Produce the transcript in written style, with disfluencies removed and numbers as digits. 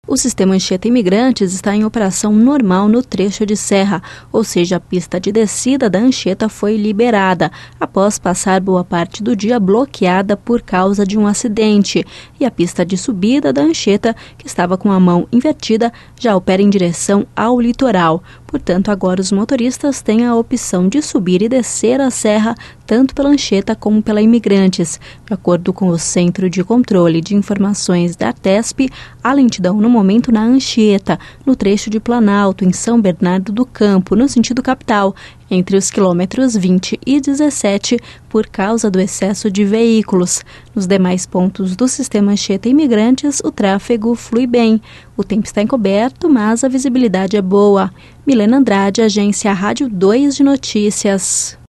O sistema Anchieta Imigrantes está em operação normal no trecho de serra, ou seja, a pista de descida da Anchieta foi liberada, após passar boa parte do dia bloqueada por causa de um acidente. E a pista de subida da Anchieta, que estava com a mão invertida, já opera em direção ao litoral. Portanto, agora os motoristas têm a opção de subir e descer a serra, tanto pela Anchieta como pela Imigrantes. De acordo com o Centro de Controle de Informações da Artesp, a lentidão no momento na Anchieta, no trecho de Planalto, em São Bernardo do Campo, no sentido capital, entre os quilômetros 20 e 17, por causa do excesso de veículos. Nos demais pontos do sistema Anchieta Imigrantes, o tráfego flui bem. O tempo está encoberto, mas a visibilidade é boa. Milena Andrade, Agência Rádio 2 de Notícias.